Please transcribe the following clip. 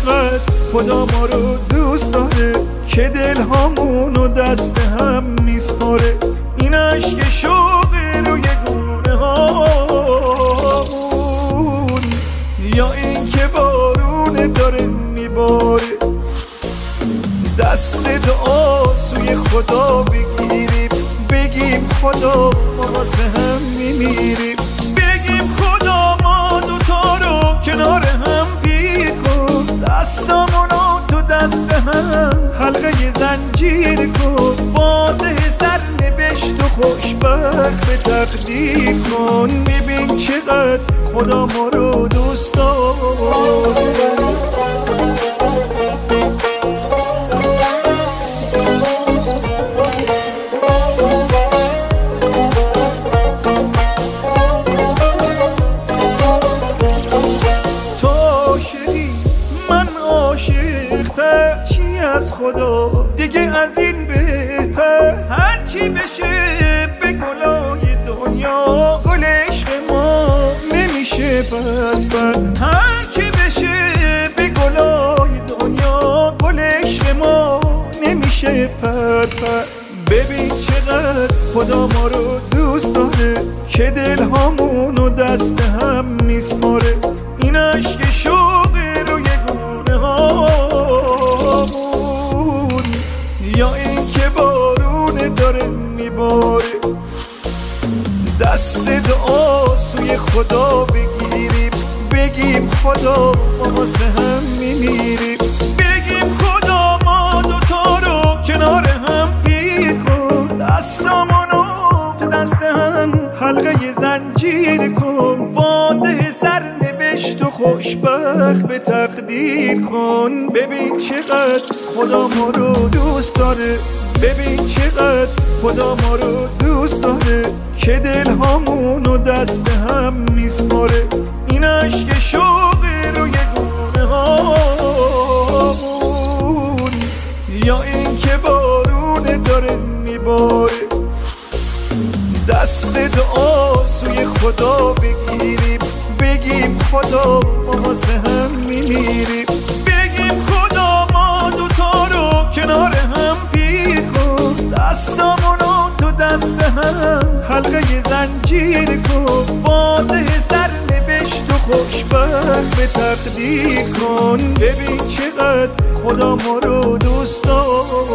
چقدر خدا ما رو دوست داره که دل هامونو دست هم میسپاره. این عشق شوقه روی گونه هامون یا این که بارونه داره میباره. دست دعا سوی خدا بگیریم، بگیم خدا ما واسه هم میمیریم. بگیم خدا ما دوتا رو کنار هم پیر کن، دستامونو تو دست هم حلقه زنجیر کن. فاتح سرنوشت و خوشبخت به تقدیر کن. ببین چقدر خدا ما رو دوست داره. چی از خدا دیگه از این بهتر، هرچی بشه به گلای دنیا گل عشق ما نمیشه بد. هرچی بشه به گلای دنیا گل عشق ما نمیشه بد. ببین چقدر خدا ما رو دوست داره که دل هامونو دست هم میسپاره. این عشق شوقه روی گونه هامون یا این که بارونه داره میباره. دست دعا سوی خدا بگیریم، بگیم خدا ما واسه هم میمیریم. بگیم خدا ما دوتا رو کنار هم پیر کن، دستامونو تو دست هم حلقه زنجیر کن. فاتح سرنوشت و خوشبخت به تقدیر کن. ببین چقدر خدا ما رو دوست داره، ببین چقدر خدا ما رو دوست داره که دل هامونو دست هم میسپاره. این عشق شوقه روی گونه هامون یا این که بارونه داره میباره. دست دعا سوی خدا بگیریم، بگیم خدا ما واسه هم میمیریم. بگیم خدا ما دوتا رو کنار هم پیر کن، دستامونو تو دست هم حلقه زنجیر کن. فاتح سرنوشت و خوشبخت به تقدیر کن. ببین چقدر خدا ما رو دوست داره.